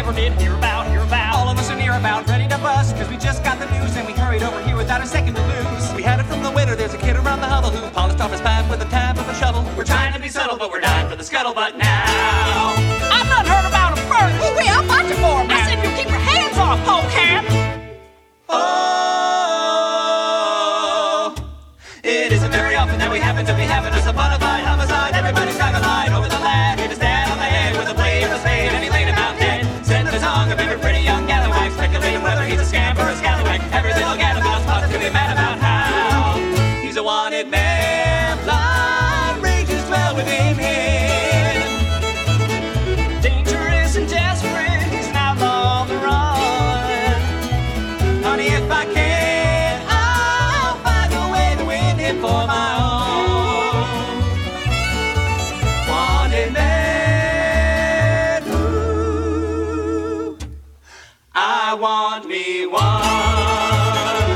never did hear about. All of us are near about, ready to bust, cause we just got the news and we hurried over here without a second to lose. We had it from the winter, there's a kid around the hovel who polished off his pipe with a tab of a shovel. We're trying to be subtle, but we're dying for the scuttlebutt now. I've not heard about him first. Wee, I'll fight you for him. I said you keep your hands off, polecat. Oh, it isn't very often that we happen to be having us a bona fide homicide. Everybody's got a line over the lad, hit his dad on the head with a blade of a spade, and he laid him out dead. Sent the tongue of every pretty young gallywag, speculating whether he's a scamp or a scallywag. Every little gadabout's positively mad about how he's a wanted man. Blind rages dwell within him. Dangerous and desperate, he's an outlaw on the run. Honey, if I can, I'll find a way to win him for my own. Wanted man, ooh, I want me one.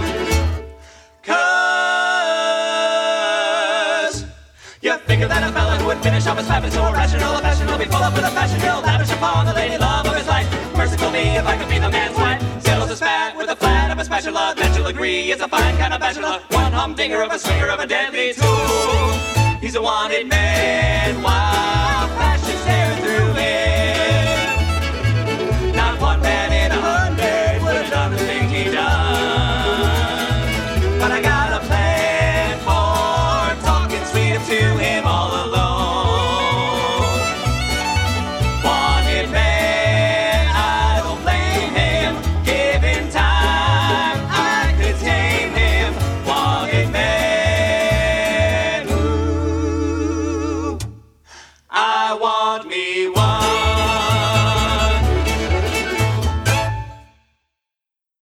'Cause you figure that a fella who would finish off his pipe is so irrational, a passion will be full up with a passion he'll lavish upon the lady love of his life. Merciful me if I could be the man's wife. Settles a spat with a flat of a spatula. That you'll agree is a fine kind of bachelor. One humdinger of a swinger of a deadly tool. He's a wanted man. Why?